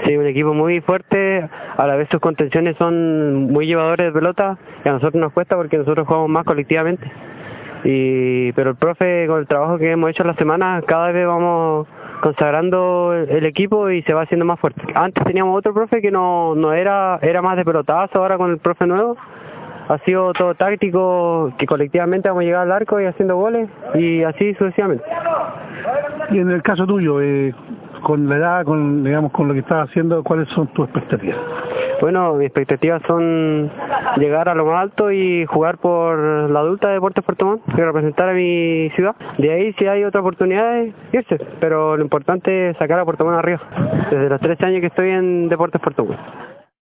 Sí, un equipo muy fuerte, a la vez sus contenciones son muy llevadores de pelota y a nosotros nos cuesta porque nosotros jugamos más colectivamente. Pero el profe, con el trabajo que hemos hecho en la semana, cada vez vamos consagrando el equipo y se va haciendo más fuerte. Antes teníamos otro profe que no era más de pelotazo, ahora con el profe nuevo ha sido todo táctico, que colectivamente vamos a llegar al arco y haciendo goles y así sucesivamente. Y en el caso tuyo, con la edad, digamos, con lo que estás haciendo, ¿cuáles son tus expectativas? Bueno, mis expectativas son llegar a lo más alto y jugar por la adulta de Deportes Puerto Montt y representar a mi ciudad. De ahí, si hay otra oportunidad, irse, pero lo importante es sacar a Puerto Montt arriba. Desde los 13 años que estoy en Deportes Puerto Montt.